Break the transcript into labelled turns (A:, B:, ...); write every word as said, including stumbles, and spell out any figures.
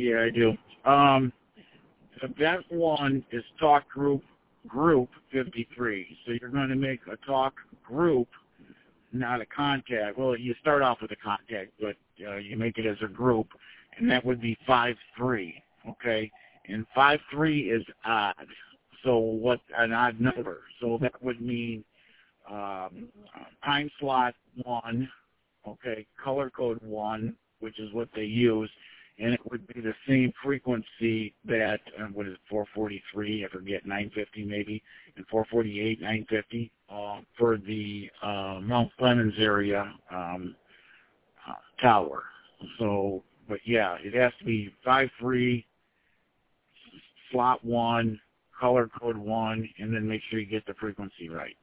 A: Yeah, I do. Um, event one is talk group group fifty-three. So you're going to make a talk group, not a contact. Well, you start off with a contact, but uh, you make it as a group, and that would be five three. Okay, and five three is odd. So what an odd number? So that would mean um, time slot one. Okay, color code one, which is what they use, and it would be the same frequency that, uh, what is it, four forty-three, I forget, nine fifty maybe, and four forty-eight, nine fifty, uh, for the uh, Mount Clemens area um, uh, tower. So, but yeah, it has to be five three, slot one, color code one, and then make sure you get the frequency right.